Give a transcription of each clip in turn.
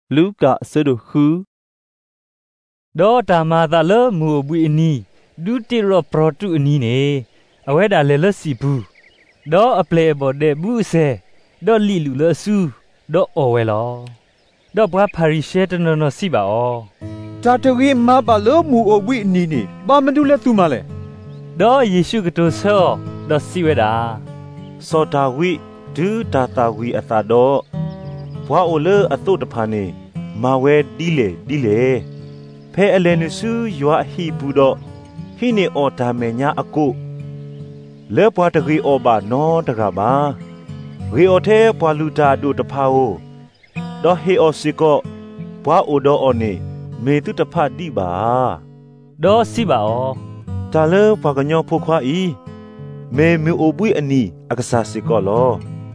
လူကဆွဒခုဒေါ်တာမာသာလမူဘွေအနီဒူတီရောပရိုတူအနီနေအဝဲဒါလေလစီဘူးဒေါ်အပလေဘော်ဒေဘူးဆဲဒေါ်လီလူလဆူဒေါ်အော်ဝဲလောဒေါ်ဘွားပါရီရှဲတနော်နော်စီပါအောတာတဝေမပါလမူအဘွေအနီနေဘာမဒူလဲသူမလဲဒေါ်ယေရှုကတိုဆောဒေါ်စီဝဲတာစောတာဝိဒူတာတာဝီအတာတော့ဘွာအိုလေအတုတ်တဖာနေမာဝဲဒီလေဖဲအလဲနုစုယွာဟီဘူးတော့ဟိနေအော်တာမေညာအကုလေဘွာတဂီအော်ဘာနော်တကဘာဝေအော်သေးဘွာလူတာဒုတဖာအိုဒေါ်ဟေအော်စီကောဘွာအိုတော့အော်နေမေတုတဖာတိပါဒေါ်စီပါအောတာလေဘွာကညောဖို့ခွာဤမေမူအိုပွိအနီအကစားစီကောလော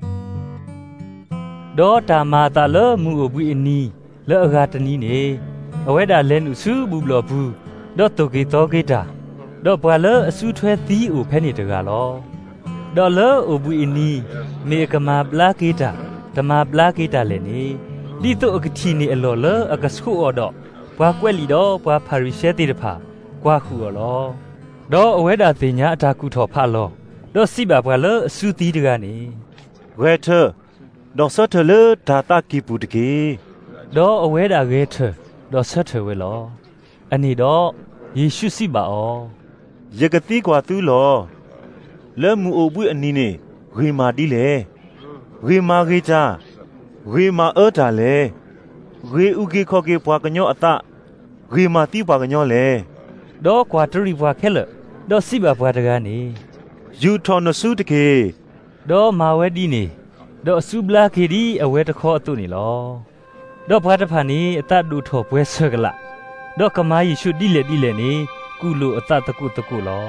ဒေါ်တာမာတာလမူဘွေအနီလေအဂါတနီနေအဝဲဒါလဲနုစုဘူးဘလဘူးဒေါ်တုကေတောကေတာဒေါ်ဘွာလအစုထွဲသီးအိုဖဲနေတကလောဒေါ်လအိုဘွေအနီမေကမာပလာကေတာတမာပလာကေတာလဲနေဒီတော့အကတိနေအလောလအကစခုအော်တော့ဘွာကွက်လီတော့ဘွာပါရီရှဲတေတဖာကွာခုအော်လောဒေါ်အဝဲဒါတင်ညာအတာကုထော်ဖာလောဒေါ်စီပါဘွာလအစုသီးတကနေဝဲထဒေါ်ဆတ်ထလေဒါတာကီပူတကေဒေါ်အဝဲဒါရဲထဒေါ်ဆတ်ထဝဲလောအနီတော့ယေရှုစီပါအောယကတိကွာသူလောလဲမူအိုပွေအနီနေဂေမာတီလေဂေမာဂေချာဂေမာအော်တာလေဂေဥကေခောကေပွားကညောအတဂေမာတိပွားကညောလေဒေါ်ကွာတရီပွားခဲလဒေါ်စီပါပွားတကနေယူထော်နဆုတကေဒေါ်မာဝဲဒီနေဒေါ်ဆူဘလာခေဒီအဝဲတခေါ်အတုနေလောဒေါ်ဘွားတဖာနေအတတ်ဒူထော်ပွဲဆွဲကလာဒေါ်ကမာယေရှုဒီလေနေကုလိုအတတကုလော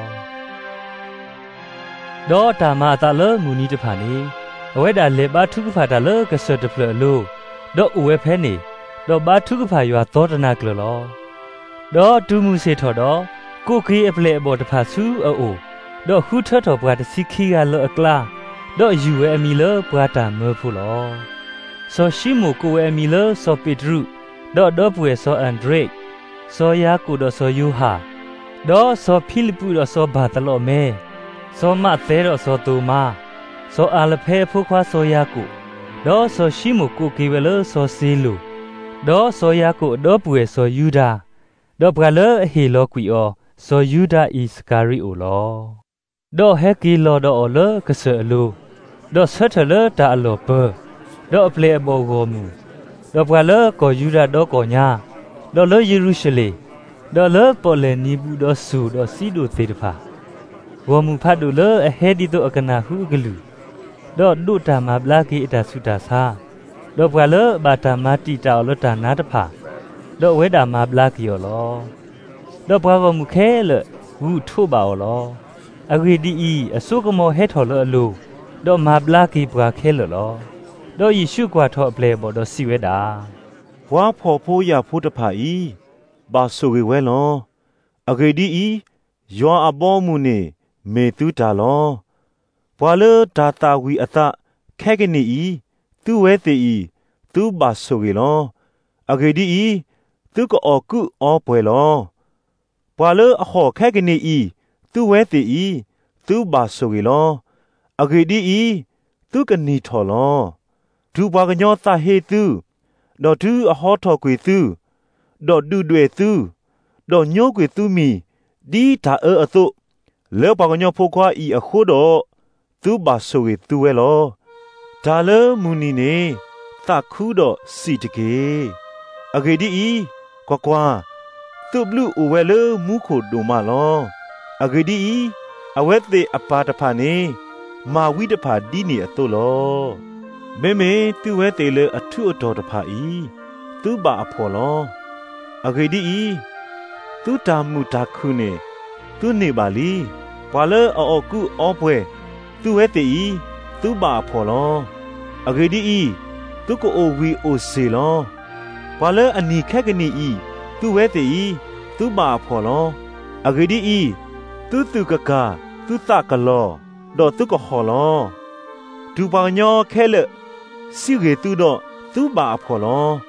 ဒေါ်တာမာတာလမူနီတဖာနေအဝဲဒါလေဘာထုကဖာတာလကဆတ်တဖလလိုဒေါ်အဝဲဖဲနေဒေါ်ဘာထုကဖာရွာသောတနာကလောဒေါ်တူမှုစေထော်ဒေါ်ကိုခေးအပလေအဘော်တဖာဆူအိုဒေါ်ဟူထထော်ဘွားတစီခီကလောအကလာဒေါ်ယူဝဲအမီလဘွားတာမေဖူလောစောရှိမိုကိုဝဲအမီလစောပေတရုဒေါ်ပွေစောအန်ဒရိစောယာကိုဒေါ်စောယူဟာဒေါ်စောဖိလိပ္ပုဒေါ်စောဘာတလောမဲစောမသဲဒေါ်စောတူမာစောအာလဖဲဖုခွာစောယာကိုဒေါ်စောရှိမိုကိုကေဝဲလစောစီလူဒေါ်စောယာကိုဒေါ်ပွေစောယူဒာဒေါ်ဘဂလအဟီလောကွီအောစောယူဒာဣစကာရီအိုလောဒေါ်ဟက်ကီလောဒေါ်လကဆဲလူဒေါ်ဆတ်ထလတာအလောပဒေါ်ပလေဘောဂိုမူဒေါ်ဘလကောယူရာဒေါ်ကောညာဒေါ်လယေရုရှလေဒေါ်လပေါ်လေနီဘူးဒေါ်ဆူဒေါ်စီဒိုသေတဖာဝမူဖတ်ဒူလအဟဲဒီတိုအကနာဟုဂလူဒေါ်ဒုတာမဘလာကီအတာဆုတာစာဒေါ်ဘလဘာတာမတီတာလတာနာတဖာဒေါ်ဝဲတာမဘလာကီယောလောဒေါ်ဘဝမူခဲလဝူထို့ပါလောအဂေဒီအီအဆုကမောဟဲထော်လအလိုဒေါ်မဘလာကီဘွာခဲလောဒေါ်ယေရှုကွာထောအပလေဘော်ဒေါ်စီဝဲတာဘွာဖော်ဖိုးရဖိုးတဖာဤဘာဆိုဝဲဝဲလောအဂေဒီဤယောအဘောမူနေမေတူတာလောဘွာလေဒါတာဝီအတခဲကနေဤသူဝဲတေဤသူဘာဆိုဝဲလောအဂေဒီဤသူကအောကုအောပွဲလောဘွာလေအခေါ်ခဲကနေဤသူဝဲတေဤသူဘာဆိုဝဲလောအဂေဒီဤသူကနီထော်လောဒူဘာကညောသဟေသူဒေါ်ဒူအဟောထော်ကွေသူဒေါ်ဒူတွေသူဒေါ်ညိုကွေသူမီဒီတာအတုလေဘာကညောဖိုခွာဤအခုတော့သူဘာဆိုဝေသူဝဲလောဒါလမူနီနေသခုတော့စီတကေအဂေဒီဤကွာသူဘလူအဝဲလေမူခိုဒိုမလောအဂေဒီဤအဝဲသေးအပါတဖာနေမာဝိတဖာဒီနေအတုလောမေမေသူဝဲတေလေအထုအတော်တဖာဤသူဘာအဖော်လောအဂေဒီဤသူတာမူတာခုနေသူနေပါလီဘာလေအောကုအောပွဲသူဝဲတေဤသူဘာအဖော်လောအဂေဒီဤသူကိုအိုဝီအိုစေလောဘာလေအနီခက်ကနီဤသူဝဲတေဤသူဘာအဖော်လောအဂေဒီဤသူကကသူတကလောဒေါ်သူကဟောလောဒူပါညောခဲလေစီရေသူတော့သူဘာအဖော်လော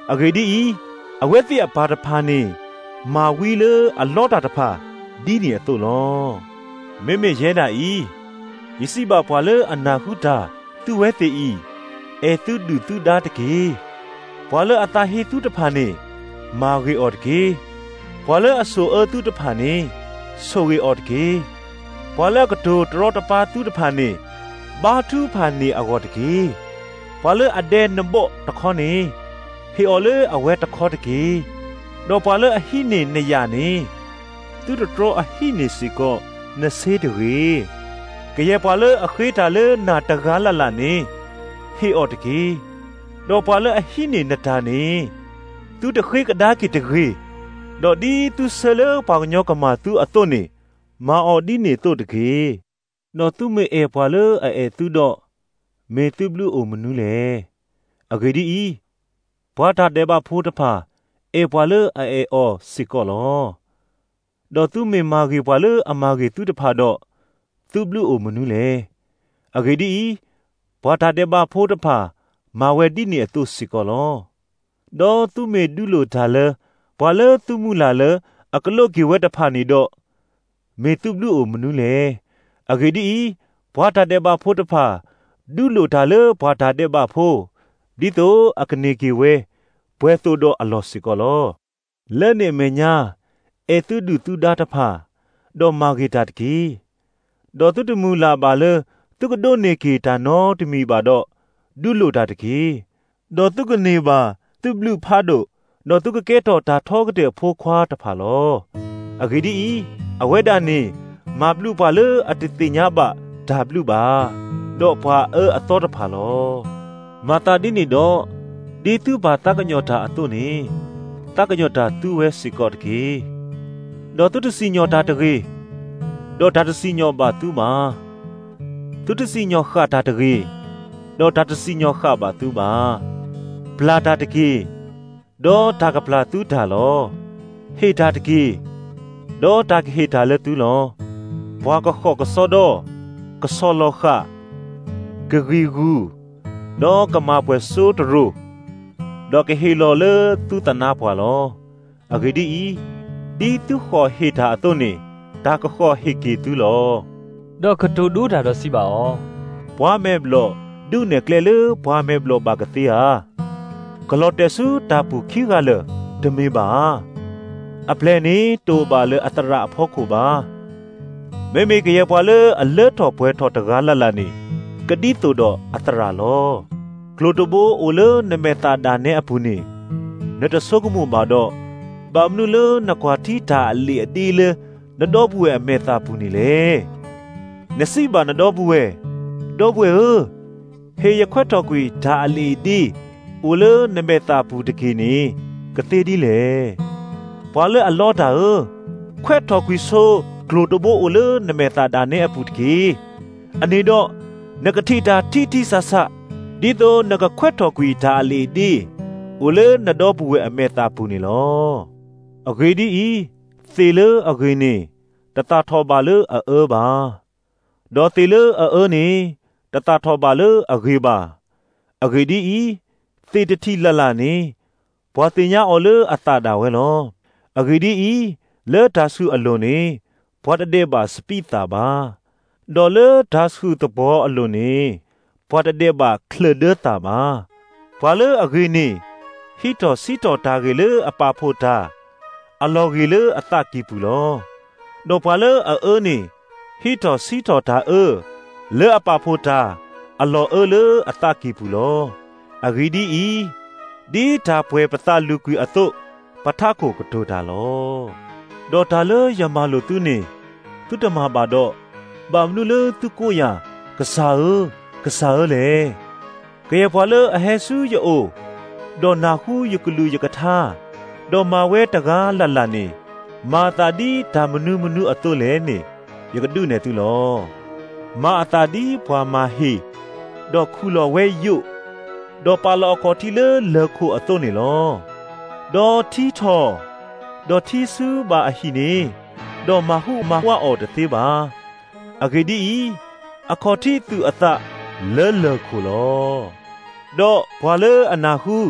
เกดีอเวติอบาดพานีมาวีเลอลอดาตพาดีนี่อตุลอเมเยนาอียิสิบาพวาเลอนาคุตาตุเวติอีเอตุดูตุดาตะเกพวาเลอตาเฮตุตพานีมาเกออดเกพวาเลอโซตุตพานีโซเกออดเกพวาเลกโตตรอตปาตุตพานีบาทุพานีอากอดเกพวาเลอเดนนโบตะคอนีเฮอเลอเวตะคอตะเกดอพวาเลอหินีเนยานีตุตรอหินีสิโกนเซเดเวกะเยพวาเลอเขตาเลนาตะกาลลานีเฮออตะเกดอพวาเลอหินีนตานีตุตะเขกะดากิตะเกดอดีตุเซเลปากญอกะมาตุอตุนีมาออดีเนตุตะเกนอตุเมเอพวาเลอเอตุดอเมตุบลูโอมนุเลอเกดีอีพวาตาเดบาพูตพาเอพวาเลอเออสิกอลอดอตุเมมาเกพวาเลอมาเกตุตพาดอตุบลูโอมนุเลอเกดีอีพวาตาเดบาพูตพามาเวดีเนตุสิกอลอดอตุเมดุโลทาเลพวาเลตุมูลาเลอะกโลกิเวตพานีดอเมตุบลูโอมนุเลอเกดีอีพวาตาเดบาพูตพาดูโลทาเลพวาตาเดบาโพดิโตอะกเนกิเวปวยตุดออลอสิกอลอเลเนเมญาเอตุดูตุดาตพาดอมาเกตาตกีดอตุตมูลาบาเลตุกโดเนกีตานอตมีบาดอดูโลตาตกีดอตุกเนบาตุบลูพาโดดอตุกเกตอตาทอกเดโพควาตพาลออะเกดีอีอเวดานีมาบลูบาเลอติติญาบะดาบลูบาดอพาอตอตพาลอมาตาดินีดอดีตุบาตากะญอตาอตุนีตากะญอตาตุเวสิกอตเกดอตุตสิญอตาตะเกดอตาตสิญอบาตุมาตุตสิญอขะตาตะเกดอตาตสิญอขะบาตุมาปลาตาตะเกดอตากะปลาตุดาลอเฮตาตะเกดอตากะเฮตาเลตุลอปวากะขอกะซอดอกะซอลอขะกะรีกูดอกะมาปวยโซตรูดอกะเฮลอเลตุตนาปวาลออะเกดีอีดีตุขอเฮตาอตุนีตากะขอเฮกีตุลอดอกกะตูดูดาดอสิบาอปวาเมบลอดูเนเคเลเลปวาเมบลอบากะติฮากลอเตซุตาปุခိกาเลดเมบาอะเพลนีโตบาเลอัตระพอคูบาเมกะยะปวาเลอเลทอปวยทอตะกาลลานีกะดิตุดออัตระลอกลูโตโบโอเลเนเมตาดาเนอปุนีเนตโซกมุบาดอบามนุเลนควาทิตาอลีอดีเลนดอบุเอเมตาปุนีเลเนซิบานดอบุเอดอบุเอเฮยควะตอกุยดาอลีดีโอเลเนเมตาปุตะกีนีกะเตดีเลปวาเลอลอดาควะตอกุยโซกลูโตโบโอเลเนเมตาดาเนอปุตะกีอันนี้ดอนกทิตาทิสะสะดิโตนกควะตอกุยดาอลีดีโอเลนดอบุเวอเมตาปุนีลออเกดีอีเซเลอเกนีตตาทอบาเลอบาดอเตเลอนีตตาทอบาเลอเกบาอเกดีอีเซตติลลานีปวาติญาอเลอตาดาเวลออเกดีอีเลดาสุอโลนีปวาตเดบาสปิตาบาดอเลดาสุตบออโลนีปวาตเดบาคลเดตาบาปวาเลอเกนีฮิโตซิโตตาเกเลอปาโพตาอลอเกเลอตากิปุลอดอปวาเลอนีฮิโตซิโตตาเลอปาโพตาอลอเลอตากิปุลออะกีดีอีดีตาปวยปตาลูกุยอตุปะทะโคกโตดาลอดอตาเลยามาโลตุนีตุตมาบาดอบามนุเลตุโกยากะซาเลเกยพวาเลอเฮซูยโอดอนาฮูยกลูยกะทาดอมาเวตะกาลลานีมาตาดีดามนุอตุเลนียกดุเนตุลอมาตาดีพวามาฮีดอคูลอเวยุดอปาลอคอทิเลคูอตุนีลอดอทีทอดอทีซูบาอหินีดอมาฮูมาฮวาออดเตบาอะเกดีอะคอทิตุอะตะเลคูลอดอพวาเลอนาฮู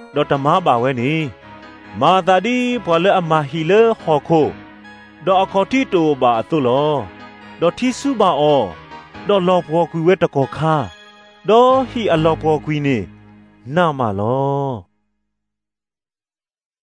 ดอตมาบ่าเวนี่มาตาดีพอเลอมาฮีเลฮอโคดอคอที่โตบาตุลอดอที่สุบาอดอลอพอกุเวตะกอคาดอฮีอลอพอกุยเนนามาลอ